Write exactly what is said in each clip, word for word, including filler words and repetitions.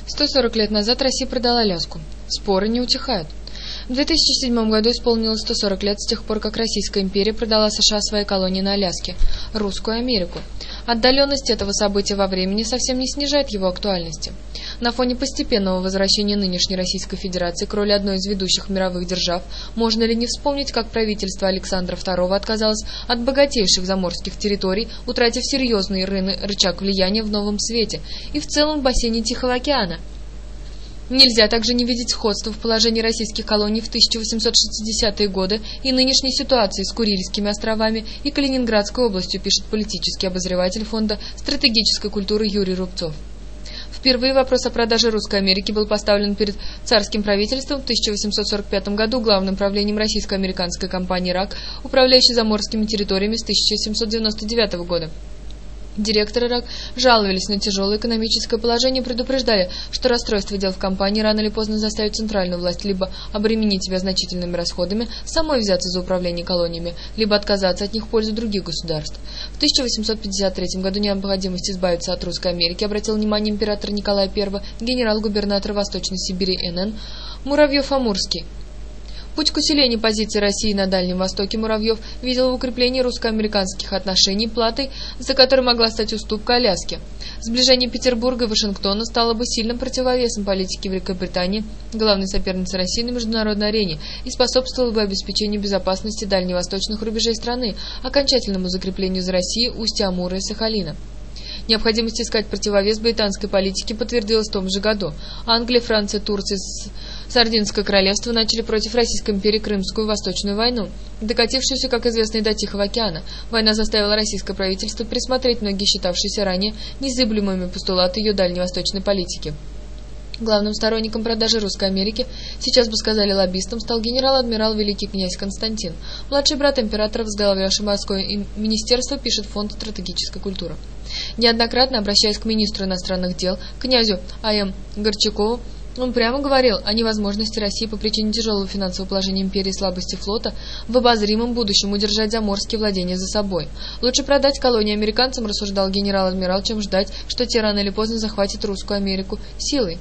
сто сорок лет назад Россия продала Аляску. Споры не утихают. В две тысячи седьмом году исполнилось сто сорок лет с тех пор, как Российская империя продала США свои колонии на Аляске, Русскую Америку. Отдаленность этого события во времени совсем не снижает его актуальности. На фоне постепенного возвращения нынешней Российской Федерации к роли одной из ведущих мировых держав, можно ли не вспомнить, как правительство Александра второго отказалось от богатейших заморских территорий, утратив серьезный рыны, рычаг влияния в новом свете и в целом бассейне Тихого океана? Нельзя также не видеть сходства в положении российских колоний в тысяча восемьсот шестидесятые годы и нынешней ситуации с Курильскими островами и Калининградской областью, пишет политический обозреватель Фонда стратегической культуры Юрий Рубцов. Впервые вопрос о продаже Русской Америки был поставлен перед царским правительством в тысяча восемьсот сорок пятом году главным правлением российско-американской компании «РАК», управляющей заморскими территориями с тысяча семьсот девяносто девятого года. Директоры РАК жаловались на тяжелое экономическое положение и предупреждали, что расстройство дел в компании рано или поздно заставит центральную власть либо обременить себя значительными расходами, самой взяться за управление колониями, либо отказаться от них в пользу других государств. В тысяча восемьсот пятьдесят третьем году необходимость избавиться от Русской Америки обратил внимание император Николай Первый, генерал-губернатор Восточной Сибири Н Н Муравьев-Амурский. Путь к усилению позиций России на Дальнем Востоке Муравьев видел в укреплении русско-американских отношений, платой, за которой могла стать уступка Аляске. Сближение Петербурга и Вашингтона стало бы сильным противовесом политике Великобритании, главной соперницы России на международной арене, и способствовало бы обеспечению безопасности дальневосточных рубежей страны, окончательному закреплению за Россией устья Амура и Сахалина. Необходимость искать противовес британской политике подтвердилась в том же году. Англия, Франция, Турция, Сардинское королевство начали против Российской империи Крымскую и Восточную войну, докатившуюся, как известно, и до Тихого океана. Война заставила российское правительство пересмотреть многие считавшиеся ранее незыблемыми постулаты ее дальневосточной политики. Главным сторонником продажи Русской Америки, сейчас бы сказали лоббистом, стал генерал-адмирал великий князь Константин, младший брат императора, возглавлявший морское министерство, пишет Фонд стратегической культуры. Неоднократно обращаясь к министру иностранных дел, князю А М Горчакову, он прямо говорил о невозможности России по причине тяжелого финансового положения империи и слабости флота в обозримом будущем удержать заморские владения за собой. Лучше продать колонии американцам, рассуждал генерал-адмирал, чем ждать, что те рано или поздно захватят Русскую Америку силой.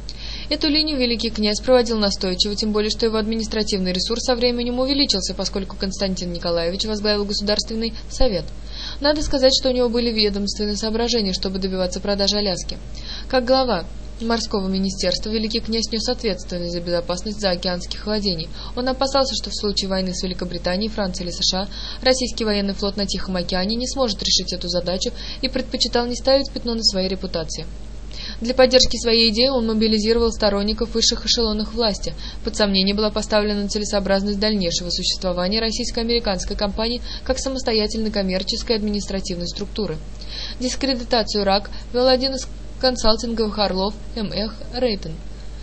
Эту линию великий князь проводил настойчиво, тем более, что его административный ресурс со временем увеличился, поскольку Константин Николаевич возглавил Государственный совет. Надо сказать, что у него были ведомственные соображения, чтобы добиваться продажи Аляски. Как глава морского министерства великий князь нес ответственность за безопасность заокеанских владений. Он опасался, что в случае войны с Великобританией, Францией или США российский военный флот на Тихом океане не сможет решить эту задачу и предпочитал не ставить пятно на своей репутации. Для поддержки своей идеи он мобилизировал сторонников высших эшелонов власти. Под сомнение была поставлена целесообразность дальнейшего существования российско-американской компании как самостоятельной коммерческой и административной структуры. Дискредитацию РАК вел один из консалтинговых орлов М Х Рейтон,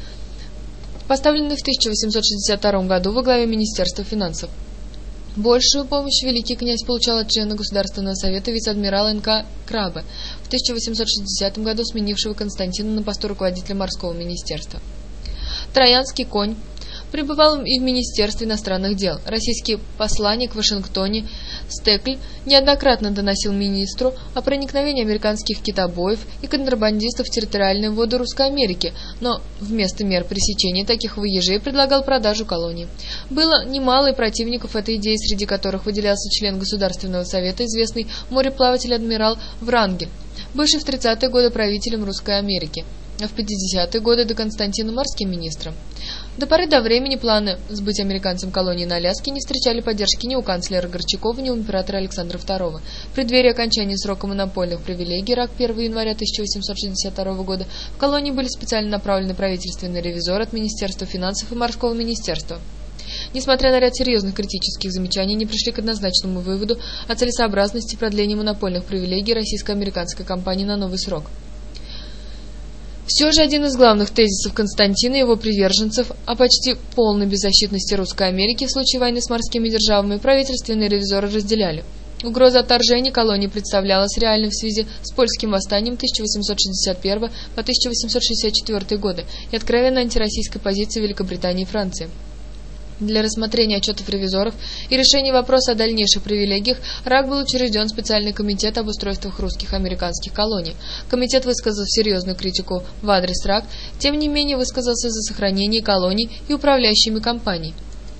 поставленный в тысяча восемьсот шестьдесят втором году во главе Министерства финансов. Большую помощь великий князь получал от члена Государственного совета вице-адмирала Н К Крабе, в тысяча восемьсот шестидесятом году сменившего Константина на посту руководителя морского министерства. Троянский конь пребывал и в Министерстве иностранных дел. Российский посланник в Вашингтоне Стекль неоднократно доносил министру о проникновении американских китобоев и контрабандистов в территориальные воды Русской Америки, но вместо мер пресечения таких выезжей предлагал продажу колоний. Было немало и противников этой идеи, среди которых выделялся член Государственного совета, известный мореплаватель-адмирал Врангель, бывший в тридцатые годы правителем Русской Америки, а в пятидесятые годы до Константина морским министром. До поры до времени планы сбыть американцам колонии на Аляске не встречали поддержки ни у канцлера Горчакова, ни у императора Александра второго. В преддверии окончания срока монопольных привилегий РАК первого января тысяча восемьсот шестьдесят второго года в колонии были специально направлены правительственные ревизоры от Министерства финансов и морского министерства. Несмотря на ряд серьезных критических замечаний, они пришли к однозначному выводу о целесообразности продления монопольных привилегий российско-американской компании на новый срок. Все же один из главных тезисов Константина и его приверженцев о почти полной беззащитности Русской Америки в случае войны с морскими державами правительственные ревизоры разделяли. Угроза отторжения колонии представлялась реальной в связи с польским восстанием тысяча восемьсот шестьдесят первого по тысяча восемьсот шестьдесят четвёртый годы и откровенно антироссийской позицией Великобритании и Франции. Для рассмотрения отчетов ревизоров и решения вопроса о дальнейших привилегиях РАК был учрежден специальный комитет об устройствах русских американских колоний. Комитет высказал серьезную критику в адрес РАК, тем не менее высказался за сохранение колоний и управляющими компаний.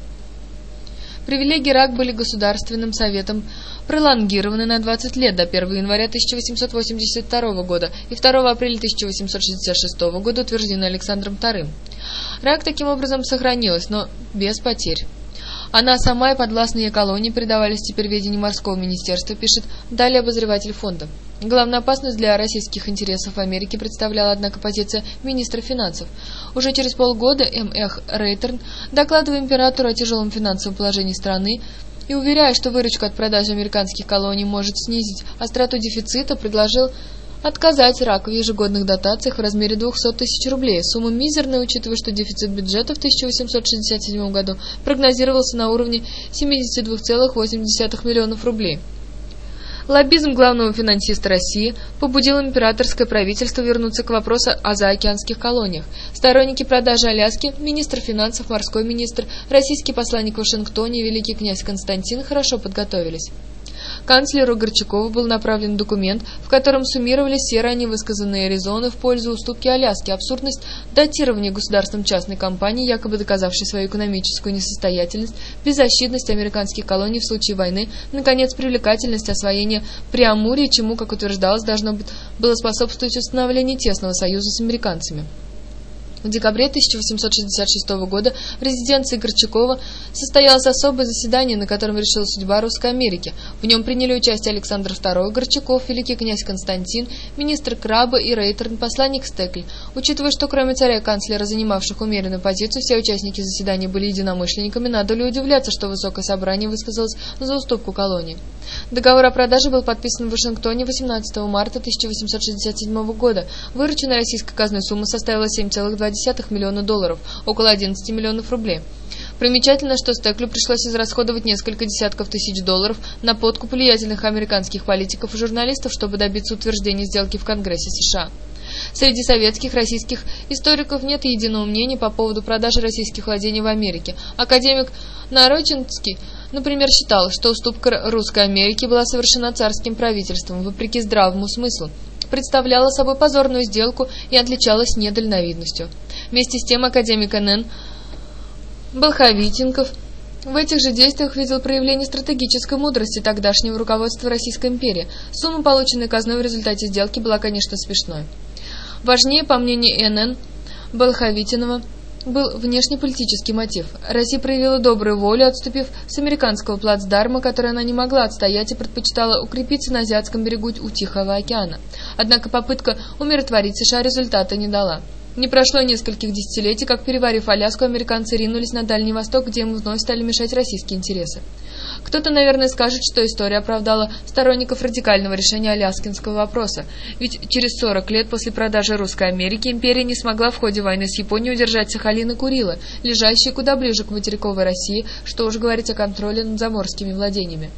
Привилегии РАК были Государственным советом пролонгированы на двадцать лет до первого января тысяча восемьсот восемьдесят второго года и второго апреля тысяча восемьсот шестьдесят шестого года утверждены Александром вторым. РАК таким образом сохранилась, но без потерь. Она сама и подвластные колонии передавались теперь в ведение морского министерства, пишет далее обозреватель фонда. Главную опасность для российских интересов в Америке представляла, однако, позиция министра финансов. Уже через полгода М Х Рейтерн, докладывая императору о тяжелом финансовом положении страны и уверяя, что выручка от продажи американских колоний может снизить остроту дефицита, предложил отказать РАК в ежегодных дотациях в размере двухсот тысяч рублей. Сумма мизерная, учитывая, что дефицит бюджета в тысяча восемьсот шестьдесят седьмом году прогнозировался на уровне семидесяти двух целых восемь десятых миллионов рублей. Лоббизм главного финансиста России побудил императорское правительство вернуться к вопросу о заокеанских колониях. Сторонники продажи Аляски, министр финансов, морской министр, российский посланник в Вашингтоне и великий князь Константин хорошо подготовились. Канцлеру Горчакову был направлен документ, в котором суммировались все ранее высказанные резоны в пользу уступки Аляски, абсурдность датирования государством частной компании, якобы доказавшей свою экономическую несостоятельность, беззащитность американских колоний в случае войны, наконец, привлекательность освоения Преамурья, чему, как утверждалось, должно было способствовать установлению тесного союза с американцами. В декабре тысяча восемьсот шестьдесят шестого года в резиденции Горчакова состоялось особое заседание, на котором решилась судьба Русской Америки. В нем приняли участие Александр второй, Горчаков, великий князь Константин, министр Краба и Рейтерн, посланник Стекль. Учитывая, что кроме царя и канцлера, занимавших умеренную позицию, все участники заседания были единомышленниками, надо ли удивляться, что Высокое собрание высказалось за уступку колонии. Договор о продаже был подписан в Вашингтоне восемнадцатого марта тысяча восемьсот шестьдесят седьмого года. Вырученная российской казной сумма составила семь целых два десятых миллиона долларов, около одиннадцати миллионов рублей. Примечательно, что Стеклю пришлось израсходовать несколько десятков тысяч долларов на подкуп влиятельных американских политиков и журналистов, чтобы добиться утверждения сделки в Конгрессе США. Среди советских, российских историков нет единого мнения по поводу продажи российских владений в Америке. Академик Нарочинский, например, считал, что уступка Русской Америки была совершена царским правительством, вопреки здравому смыслу, представляла собой позорную сделку и отличалась недальновидностью. Вместе с тем академик Н Н Болховитенков в этих же действиях видел проявление стратегической мудрости тогдашнего руководства Российской империи. Сумма, полученная казной в результате сделки, была, конечно, смешной. Важнее, по мнению Н Н Болховитинова, был внешнеполитический мотив. Россия проявила добрую волю, отступив с американского плацдарма, который она не могла отстоять и предпочитала укрепиться на азиатском берегу у Тихого океана. Однако попытка умиротворить США результата не дала. Не прошло нескольких десятилетий, как, переварив Аляску, американцы ринулись на Дальний Восток, где им вновь стали мешать российские интересы. Кто-то, наверное, скажет, что история оправдала сторонников радикального решения аляскинского вопроса, ведь через сорок лет после продажи Русской Америки империя не смогла в ходе войны с Японией удержать Сахалин и Курилы, лежащие куда ближе к материковой России, что уж говорить о контроле над заморскими владениями.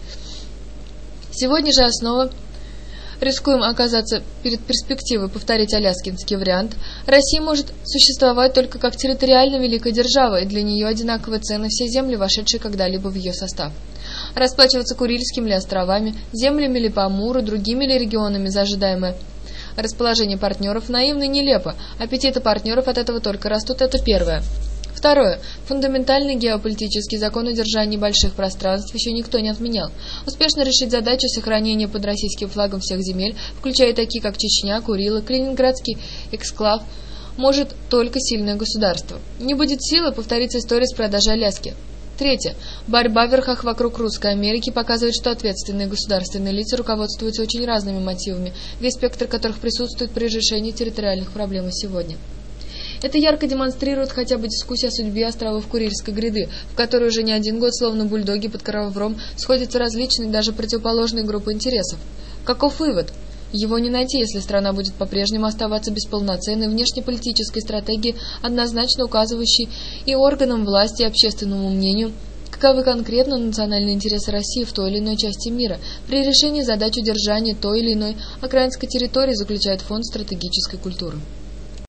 Сегодня же основа рискуем оказаться перед перспективой повторить аляскинский вариант, Россия может существовать только как территориально великая держава, и для нее одинаково ценны все земли, вошедшие когда-либо в ее состав. Расплачиваться Курильскими ли островами, землями ли по Амуру, другими ли регионами за ожидаемое расположение партнеров наивно и нелепо. Аппетиты партнеров от этого только растут, это первое. Второе. Фундаментальный геополитический закон удержания больших пространств еще никто не отменял. Успешно решить задачу сохранения под российским флагом всех земель, включая такие как Чечня, Курилы, Калининградский эксклав, может только сильное государство. Не будет силы, повторится история с продажей Аляски. Третье. Борьба в верхах вокруг Русской Америки показывает, что ответственные государственные лица руководствуются очень разными мотивами, весь спектр которых присутствует при решении территориальных проблем сегодня. Это ярко демонстрирует хотя бы дискуссия о судьбе островов Курильской гряды, в которой уже не один год, словно бульдоги под ковром, сходятся различные, даже противоположные группы интересов. Каков вывод? Его не найти, если страна будет по-прежнему оставаться без полноценной внешнеполитической стратегии, однозначно указывающей и органам власти, и общественному мнению, каковы конкретно национальные интересы России в той или иной части мира. При решении задач удержания той или иной окраинской территории заключает фонд стратегической культуры.